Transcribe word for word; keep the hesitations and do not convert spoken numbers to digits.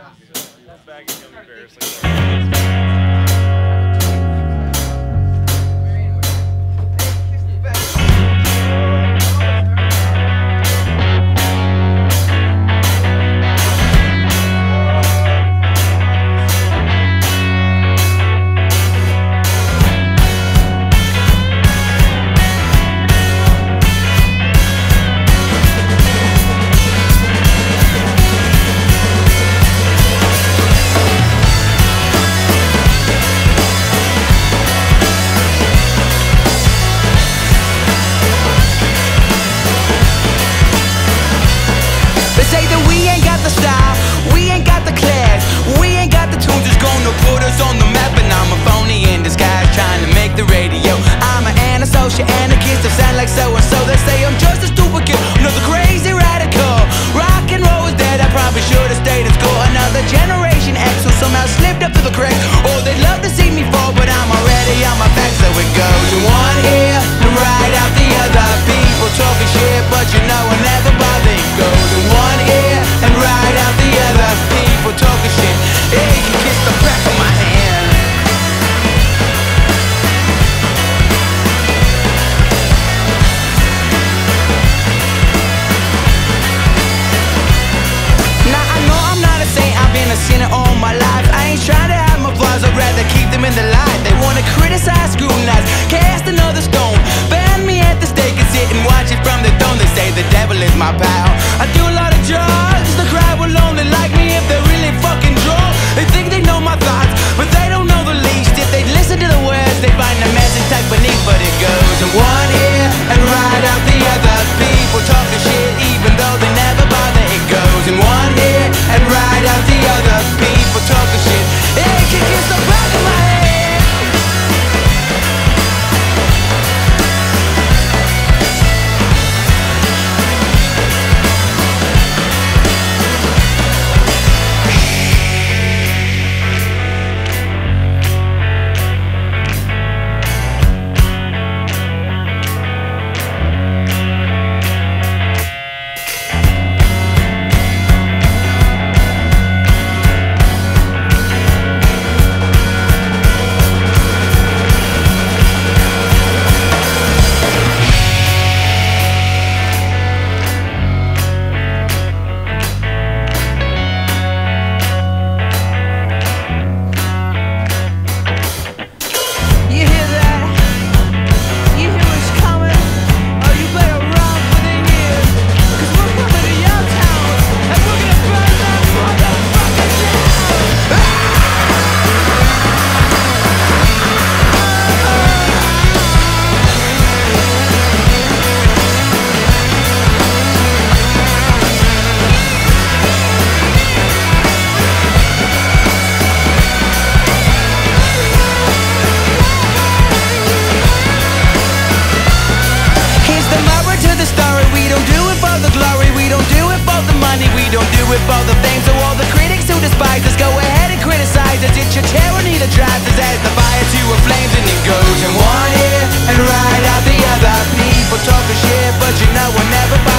Bag is gonna be embarrassing. Say that we ain't got the style, we ain't got the class, we ain't got the tunes that's gonna put us on the map. And I'm a phony in disguise trying to make the radio. I'm an antisocial anarchist, I sound like so-and-so. They say I'm just a stupid kid, another crazy radical. Rock and roll is dead, I probably should've stayed in school. Another generation X who somehow slipped up through the cracks. Oh, they'd love to see me fall, but I'm already on my back. So it goes in one ear and right out the other. People talking shit, but you know I never bother. It goes in one ear and right out the other. People talking shit, hey, you can kiss the back of my hand. Now I know I'm not a saint, I've been a sinner all my life. I ain't trying to have my flaws, I'd rather keep them in the light. They wanna criticize, scrutinize, cast another stone, ban me at the stake and sit and watch it from the throne. They say the devil is my pal. I do a lot of drugs, the crowd will only like me if they're really fucking drunk. They think they know my thoughts, but they don't know the least. If they listen to the words, they find the message type beneath. But it goes in one ear and right out the other. People talking shit even though they never bother. It goes in one ear and right out the other. People talking shit, it can kiss the back of my head. We do it for the fame, so all the critics who despise us, go ahead and criticize us. It's your tyranny that drives us as the fire to a flames. And it goes in one ear and right out the other. People talking shit, but you know we'll never